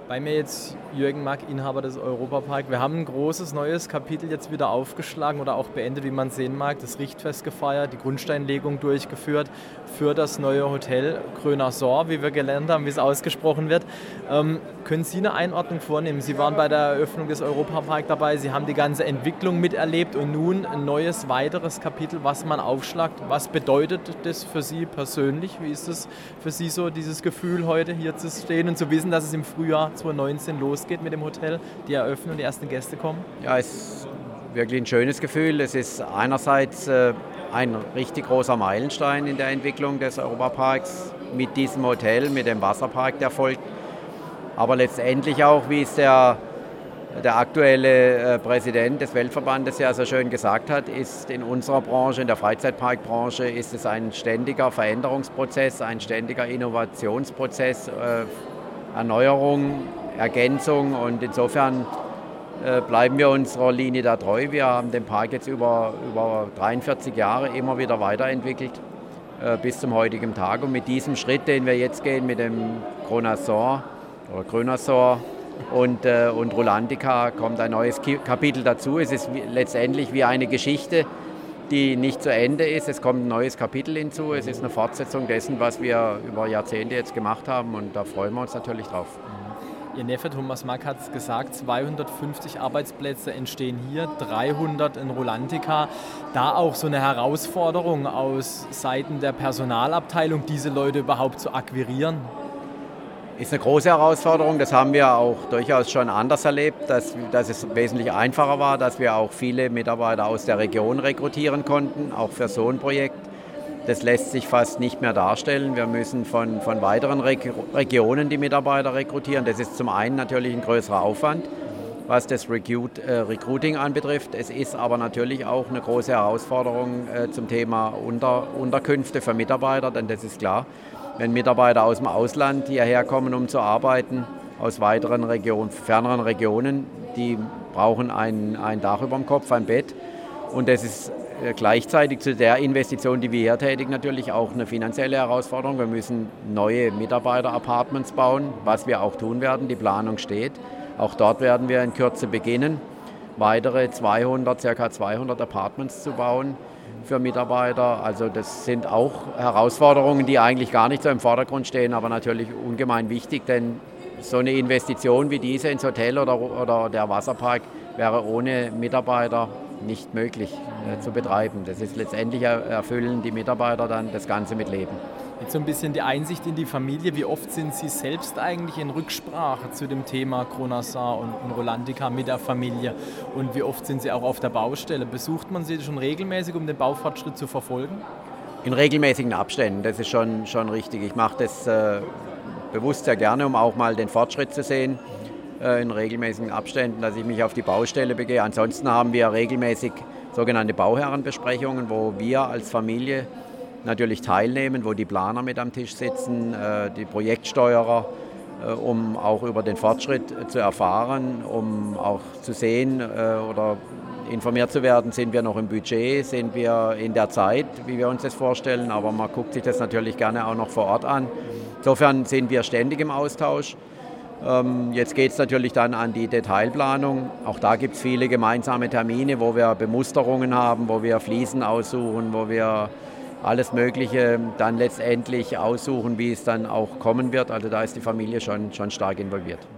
Bei mir jetzt Jürgen Mack, Inhaber des Europapark. Wir haben ein großes neues Kapitel jetzt wieder aufgeschlagen oder auch beendet, wie man sehen mag, das Richtfest gefeiert, die Grundsteinlegung durchgeführt für das neue Hotel Gröner Sor, wie wir gelernt haben, wie es ausgesprochen wird. Können Sie eine Einordnung vornehmen? Sie waren bei der Eröffnung des Europapark dabei, Sie haben die ganze Entwicklung miterlebt und nun ein neues, weiteres Kapitel, was man aufschlagt. Was bedeutet das für Sie persönlich? Wie ist es für Sie so, dieses Gefühl, heute hier zu stehen und zu wissen, dass es im Frühjahr 2019 losgeht mit dem Hotel, die Eröffnung, die ersten Gäste kommen? Ja, es ist wirklich ein schönes Gefühl. Es ist einerseits ein richtig großer Meilenstein in der Entwicklung des Europaparks mit diesem Hotel, mit dem Wasserpark, der folgt. Aber letztendlich auch, wie es der aktuelle Präsident des Weltverbandes ja so schön gesagt hat, ist in unserer Branche, in der Freizeitparkbranche, ist es ein ständiger Veränderungsprozess, ein ständiger Innovationsprozess, Erneuerung, Ergänzung, und insofern bleiben wir unserer Linie da treu. Wir haben den Park jetzt über 43 Jahre immer wieder weiterentwickelt bis zum heutigen Tag, und mit diesem Schritt, den wir jetzt gehen, mit dem Gröner Sor und Rulantica, kommt ein neues Kapitel dazu. Es ist letztendlich wie eine Geschichte, die nicht zu Ende ist. Es kommt ein neues Kapitel hinzu. Es ist eine Fortsetzung dessen, was wir über Jahrzehnte jetzt gemacht haben, und da freuen wir uns natürlich drauf. Ihr Neffe Thomas Mack hat es gesagt, 250 Arbeitsplätze entstehen hier, 300 in Rulantica. Da auch so eine Herausforderung aus Seiten der Personalabteilung, diese Leute überhaupt zu akquirieren? Ist eine große Herausforderung. Das haben wir auch durchaus schon anders erlebt, dass es wesentlich einfacher war, dass wir auch viele Mitarbeiter aus der Region rekrutieren konnten, auch für so ein Projekt. Das lässt sich fast nicht mehr darstellen. Wir müssen von weiteren Regionen die Mitarbeiter rekrutieren. Das ist zum einen natürlich ein größerer Aufwand, was das Recruiting anbetrifft. Es ist aber natürlich auch eine große Herausforderung zum Thema Unterkünfte für Mitarbeiter, denn das ist klar, wenn Mitarbeiter aus dem Ausland hierher kommen, um zu arbeiten, aus weiteren ferneren Regionen, die brauchen ein Dach über dem Kopf, ein Bett, und das ist gleichzeitig zu der Investition, die wir hier tätigen, natürlich auch eine finanzielle Herausforderung. Wir müssen neue Mitarbeiter-Apartments bauen, was wir auch tun werden. Die Planung steht. Auch dort werden wir in Kürze beginnen, weitere ca. 200 Apartments zu bauen für Mitarbeiter. Also das sind auch Herausforderungen, die eigentlich gar nicht so im Vordergrund stehen, aber natürlich ungemein wichtig, denn so eine Investition wie diese ins Hotel oder der Wasserpark wäre ohne Mitarbeiter nicht möglich zu betreiben. Das ist letztendlich, erfüllen die Mitarbeiter dann das Ganze mit Leben. Jetzt so ein bisschen die Einsicht in die Familie. Wie oft sind Sie selbst eigentlich in Rücksprache zu dem Thema Gröner Sor und Rulantica mit der Familie? Und wie oft sind Sie auch auf der Baustelle? Besucht man Sie schon regelmäßig, um den Baufortschritt zu verfolgen? In regelmäßigen Abständen, das ist schon richtig. Ich mache das bewusst sehr gerne, um auch mal den Fortschritt zu sehen. In regelmäßigen Abständen, dass ich mich auf die Baustelle begehe. Ansonsten haben wir regelmäßig sogenannte Bauherrenbesprechungen, wo wir als Familie natürlich teilnehmen, wo die Planer mit am Tisch sitzen, die Projektsteuerer, um auch über den Fortschritt zu erfahren, um auch zu sehen oder informiert zu werden, sind wir noch im Budget, sind wir in der Zeit, wie wir uns das vorstellen, aber man guckt sich das natürlich gerne auch noch vor Ort an. Insofern sind wir ständig im Austausch. Jetzt geht es natürlich dann an die Detailplanung. Auch da gibt es viele gemeinsame Termine, wo wir Bemusterungen haben, wo wir Fliesen aussuchen, wo wir alles Mögliche dann letztendlich aussuchen, wie es dann auch kommen wird. Also da ist die Familie schon stark involviert.